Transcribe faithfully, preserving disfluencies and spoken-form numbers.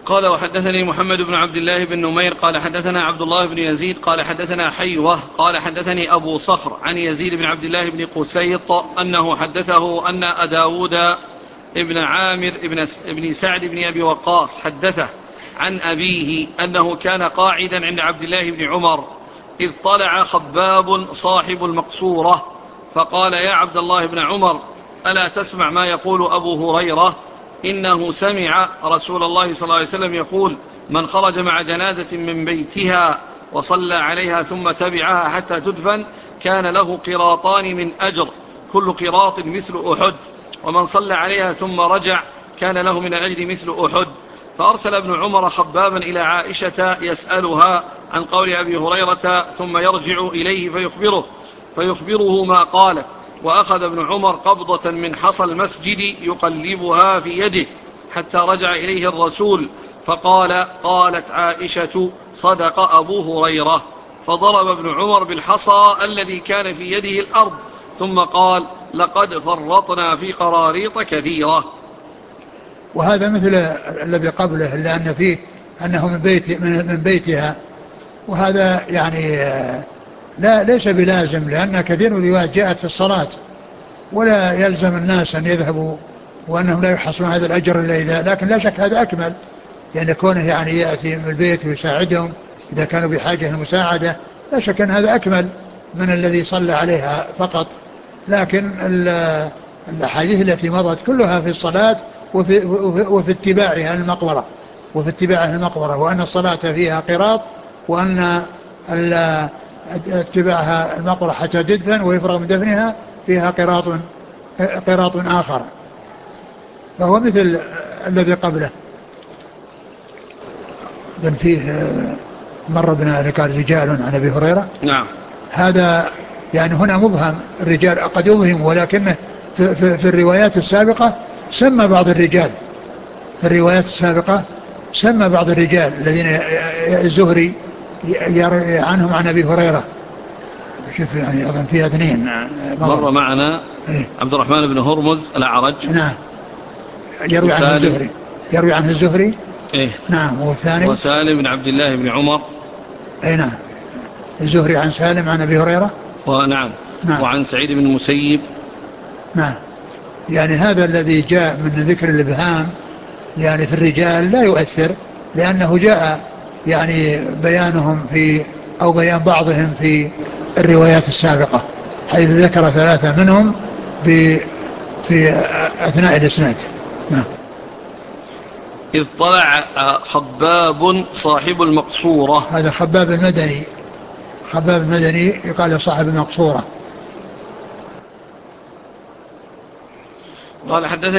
قال وحدثني محمد بن عبد الله بن نمير قال حدثنا عبد الله بن يزيد قال حدثنا حيوة قال حدثني أبو صخر عن يزيد بن عبد الله بن قسيط أنه حدثه أن داود ابن عامر ابن, ابن سعد بن أبي وقاص حدثه عن أبيه أنه كان قاعدا عند عبد الله بن عمر إذ طلع خباب صاحب المقصورة فقال يا عبد الله بن عمر ألا تسمع ما يقول أبو هريرة إنه سمع رسول الله صلى الله عليه وسلم يقول من خرج مع جنازة من بيتها وصلى عليها ثم تبعها حتى تدفن كان له قراطان من أجر كل قراط مثل أحد ومن صلى عليها ثم رجع كان له من الأجر مثل أحد. فأرسل ابن عمر خبابا إلى عائشة يسألها عن قول أبي هريرة ثم يرجع إليه فيخبره فيخبره ما قالت. وأخذ ابن عمر قبضة من حصى المسجد يقلبها في يده حتى رجع إليه الرسول فقال قالت عائشة صدق أبو هريرة. فضرب ابن عمر بالحصى الذي كان في يده الأرض ثم قال لقد فرطنا في قراريط كثيرة. وهذا مثل الذي قبله لأن فيه أنه من, بيت من بيتها، وهذا يعني لا ليس بلازم لأن كثير من الروايات جاءت في الصلاة ولا يلزم الناس أن يذهبوا وأنهم لا يحصلون هذا الأجر إلا إذا، لكن لا شك هذا أكمل لأن كونه يعني يأتي من البيت ويساعدهم إذا كانوا بحاجة المساعدة لا شك أن هذا أكمل من الذي صلى عليها فقط. لكن الأحاديث التي مضت كلها في الصلاة وفي, وفي اتباعها المقبرة وفي اتباعها المقبرة وأن الصلاة فيها قراط وأن اتباعها المقبرة حتى تدفن ويفرغ من دفنها فيها قراط قراط آخر، فهو مثل الذي قبله. بل فيه مر بنا قال رجال عن أبي هريرة. نعم. هذا يعني هنا مبهم، الرجال قد يبهم ولكنه في, في, في الروايات السابقة سمى بعض الرجال في الروايات السابقة سمى بعض الرجال الذين الزهري يروي عنهم عن أبي هريرة. شوف يعني أظن فيها اثنين مر معنا إيه؟ عبد الرحمن بن هرمز الأعرج. نعم. يروي عنه الزهري يروي عنه الزهري إيه؟ نعم. والثاني وسالم بن عبد الله بن عمر. أي نعم. الزهري عن سالم عن أبي هريرة. ونعم. نعم. وعن سعيد بن المسيب. نعم. يعني هذا الذي جاء من ذكر الإبهام يعني في الرجال لا يؤثر لأنه جاء يعني بيانهم في أو بيان بعضهم في الروايات السابقة حيث ذكر ثلاثة منهم في أثناء الإسناد. نعم. إذ طلع خباب صاحب المقصورة. هذا خباب المدني خباب المدني يقال صاحب المقصورة. قال حدثني